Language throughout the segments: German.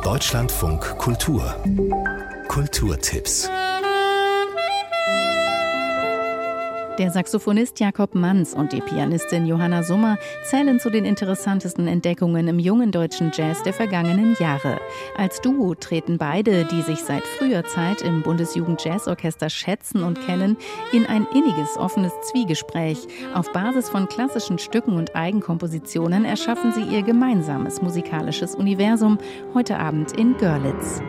Deutschlandfunk Kultur. Kulturtipps. Der Saxophonist Jakob Manz und die Pianistin Johanna Summer zählen zu den interessantesten Entdeckungen im jungen deutschen Jazz der vergangenen Jahre. Als Duo treten beide, die sich seit früher Zeit im Bundesjugend-Jazzorchester schätzen und kennen, in ein inniges, offenes Zwiegespräch. Auf Basis von klassischen Stücken und Eigenkompositionen erschaffen sie ihr gemeinsames musikalisches Universum, heute Abend in Görlitz.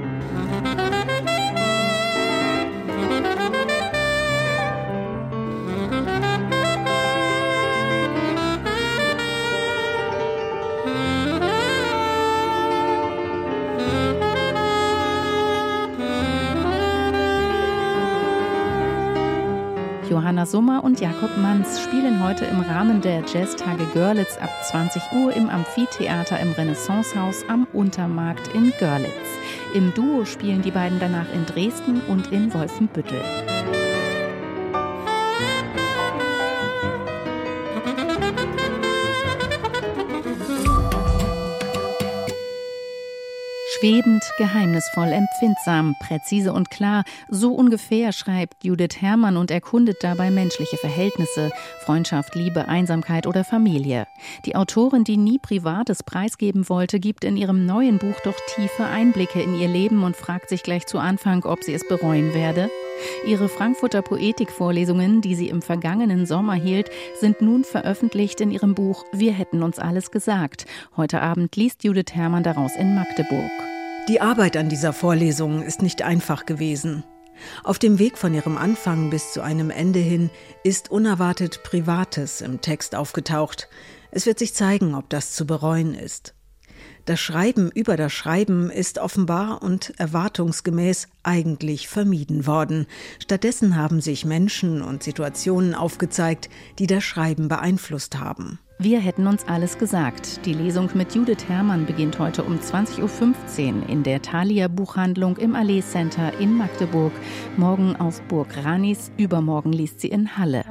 Johanna Summer und Jakob Manz spielen heute im Rahmen der Jazztage Görlitz ab 20 Uhr im Amphitheater im Renaissancehaus am Untermarkt in Görlitz. Im Duo spielen die beiden danach in Dresden und in Wolfenbüttel. Schwebend, geheimnisvoll, empfindsam, präzise und klar, so ungefähr schreibt Judith Herrmann und erkundet dabei menschliche Verhältnisse, Freundschaft, Liebe, Einsamkeit oder Familie. Die Autorin, die nie Privates preisgeben wollte, gibt in ihrem neuen Buch doch tiefe Einblicke in ihr Leben und fragt sich gleich zu Anfang, ob sie es bereuen werde. Ihre Frankfurter Poetikvorlesungen, die sie im vergangenen Sommer hielt, sind nun veröffentlicht in ihrem Buch Wir hätten uns alles gesagt. Heute Abend liest Judith Herrmann daraus in Magdeburg. Die Arbeit an dieser Vorlesung ist nicht einfach gewesen. Auf dem Weg von ihrem Anfang bis zu einem Ende hin ist unerwartet Privates im Text aufgetaucht. Es wird sich zeigen, ob das zu bereuen ist. Das Schreiben über das Schreiben ist offenbar und erwartungsgemäß eigentlich vermieden worden. Stattdessen haben sich Menschen und Situationen aufgezeigt, die das Schreiben beeinflusst haben. Wir hätten uns alles gesagt. Die Lesung mit Judith Herrmann beginnt heute um 20.15 Uhr in der Thalia Buchhandlung im Allee Center in Magdeburg. Morgen auf Burg Ranis, übermorgen liest sie in Halle.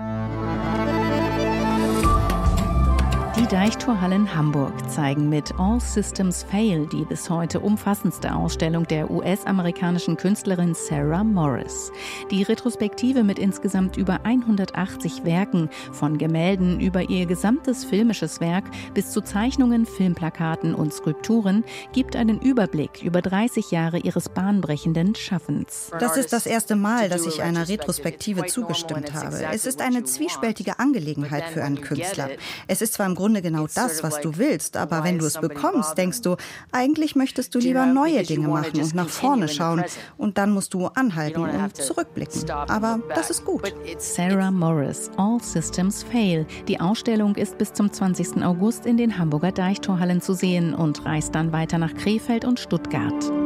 Die Deichtorhallen Hamburg zeigen mit All Systems Fail die bis heute umfassendste Ausstellung der US-amerikanischen Künstlerin Sarah Morris. Die Retrospektive mit insgesamt über 180 Werken, von Gemälden über ihr gesamtes filmisches Werk bis zu Zeichnungen, Filmplakaten und Skulpturen, gibt einen Überblick über 30 Jahre ihres bahnbrechenden Schaffens. Das ist das erste Mal, dass ich einer Retrospektive zugestimmt habe. Es ist eine zwiespältige Angelegenheit für einen Künstler. Es ist zwar im Grunde genau das, was du willst, aber wenn du es bekommst, denkst du, eigentlich möchtest du lieber neue Dinge machen und nach vorne schauen und dann musst du anhalten und zurückblicken. Aber das ist gut. Sarah Morris, All Systems Fail. Die Ausstellung ist bis zum 20. August in den Hamburger Deichtorhallen zu sehen und reist dann weiter nach Krefeld und Stuttgart.